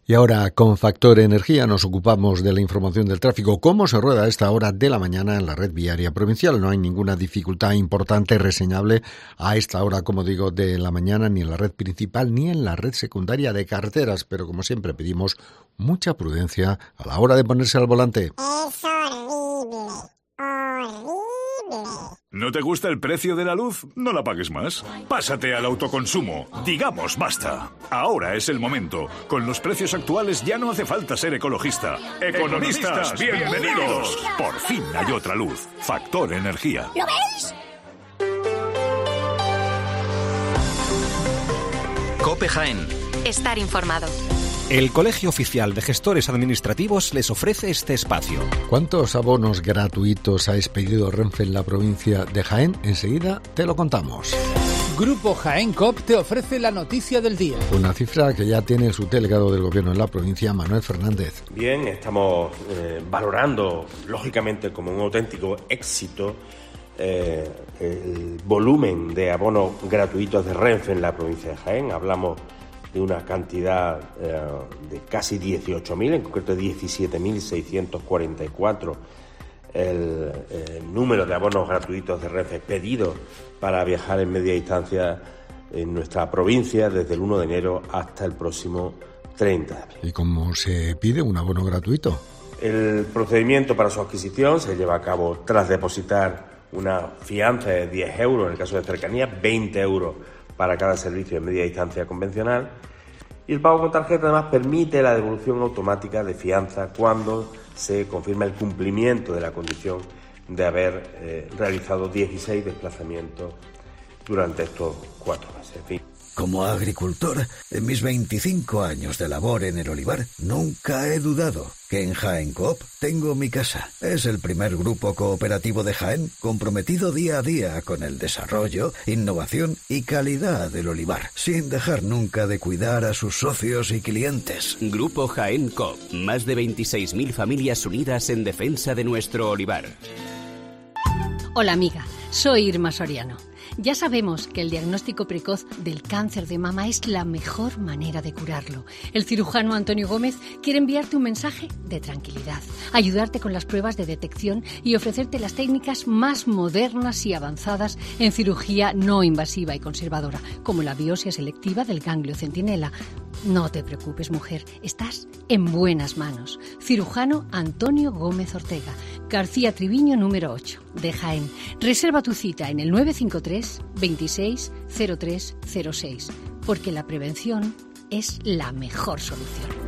Y ahora, con Factor Energía, nos ocupamos de la información del tráfico. ¿Cómo se rueda a esta hora de la mañana en la red viaria provincial? No hay ninguna dificultad importante, reseñable a esta hora, como digo, de la mañana, ni en la red principal, ni en la red secundaria de carreteras. Pero, como siempre, pedimos mucha prudencia a la hora de ponerse al volante. Es horrible, horrible. ¿No te gusta el precio de la luz? No la pagues más. Pásate al autoconsumo. Digamos basta. Ahora es el momento. Con los precios actuales ya no hace falta ser ecologista. ¡Economistas, bienvenidos! Por fin hay otra luz. Factor Energía. ¿Lo veis? COPE Jaén. Estar informado. El Colegio Oficial de Gestores Administrativos les ofrece este espacio. ¿Cuántos abonos gratuitos ha expedido Renfe en la provincia de Jaén? Enseguida te lo contamos. Grupo Jaén Coop te ofrece la noticia del día. Una cifra que ya tiene su delegado del gobierno en la provincia, Manuel Fernández. Bien, estamos valorando, lógicamente, como un auténtico éxito el volumen de abonos gratuitos de Renfe en la provincia de Jaén. Hablamos de una cantidad de casi 18.000, en concreto 17.644 el número de abonos gratuitos de Renfe pedidos para viajar en media distancia en nuestra provincia desde el 1 de enero hasta el próximo 30 de abril. ¿Y cómo se pide un abono gratuito? El procedimiento para su adquisición se lleva a cabo tras depositar una fianza de 10 euros en el caso de cercanía, 20 euros para cada servicio de media distancia convencional, y el pago con tarjeta además permite la devolución automática de fianza cuando se confirma el cumplimiento de la condición de haber realizado 16 desplazamientos durante estos 4 meses. En fin. Como agricultor, en mis 25 años de labor en el olivar, nunca he dudado que en Jaén Coop tengo mi casa. Es el primer grupo cooperativo de Jaén comprometido día a día con el desarrollo, innovación y calidad del olivar, sin dejar nunca de cuidar a sus socios y clientes. Grupo Jaén Coop, más de 26.000 familias unidas en defensa de nuestro olivar. Hola amiga, soy Irma Soriano. Ya sabemos que el diagnóstico precoz del cáncer de mama es la mejor manera de curarlo. El cirujano Antonio Gómez quiere enviarte un mensaje de tranquilidad, ayudarte con las pruebas de detección y ofrecerte las técnicas más modernas y avanzadas en cirugía no invasiva y conservadora, como la biopsia selectiva del ganglio centinela. No te preocupes, mujer, estás en buenas manos. Cirujano Antonio Gómez Ortega, García Triviño número 8, de Jaén. Reserva tu cita en el 953 26 03 06, porque la prevención es la mejor solución.